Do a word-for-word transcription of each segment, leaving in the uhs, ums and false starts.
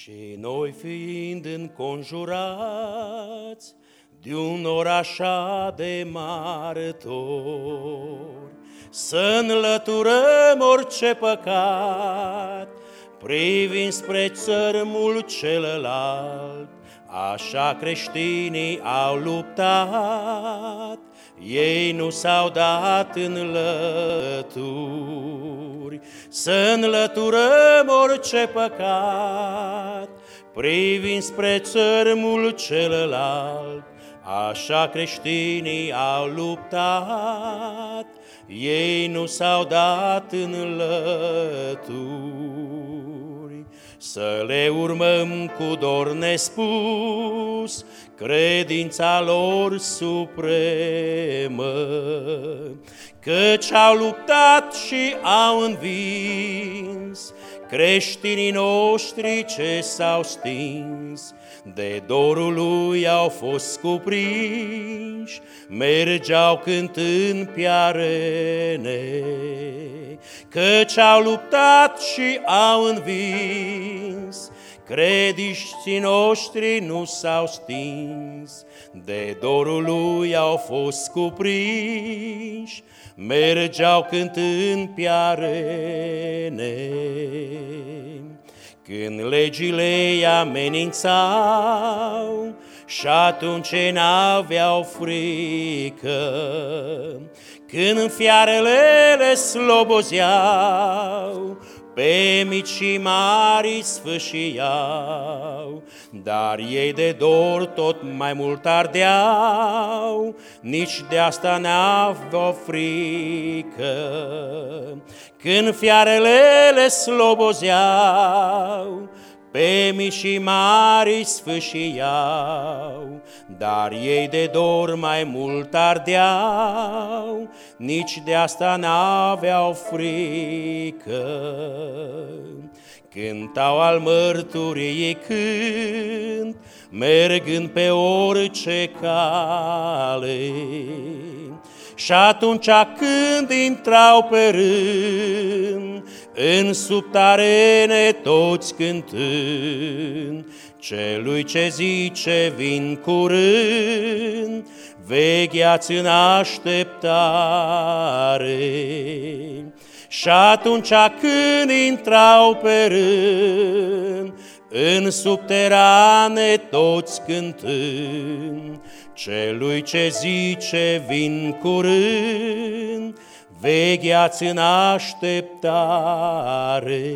Și noi fiind înconjurați de un nor așa de martori, să înlăturăm orice păcat, privind spre țărmul celălalt. Așa creștinii au luptat, ei nu s-au dat în lături. Să înlăturăm orice păcat, privind spre țărmul celălalt. Așa creștinii au luptat, ei nu s-au dat în lături. Să le urmăm cu dor nespus credința lor supremă, căci au luptat și au învins creștinii noștri ce s-au stins. De dorul lui au fost cuprinși, mergeau cântând pe arene, căci au luptat și au învins, crediștii noștri nu s-au stins. De dorul lui au fost cuprinși, mergeau cântând pe arene. Când legile îi amenințau și atunci n-aveau frică, când fiarele le slobozeau, pe mici și mari sfâșiau, dar ei de dor tot mai mult ardeau, nici de asta n-aveau frică. Când fiarele le slobozeau, pe mici și mari sfâșiau, dar ei de dor mai mult ardeau, nici de asta n-aveau frică. Cântau al mărturiei cânt, mergând pe orice cale, și atunci când intrau pe rând, în subtarene toți cântând, celui ce zice vin curând, vegheați în așteptare. Și atunci când intrau pe rând, în subterane toți cântând, celui ce zice vin curând, vegheați în așteptare.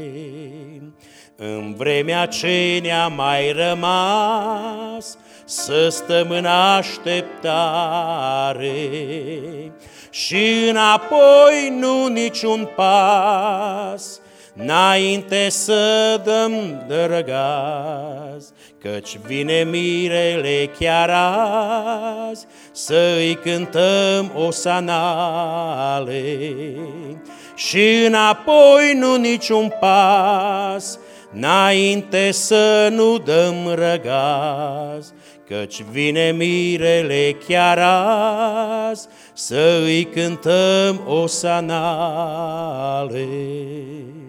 În vremea ce ne-a mai rămas, să stăm în așteptare, și înapoi nu niciun pas, înainte să dăm de răgaz, căci vine mirele chiar azi, să-i cântăm osanale. Și înapoi nu niciun pas, înainte să nu dăm răgaz, căci vine mirele chiar azi, să-i cântăm osanale.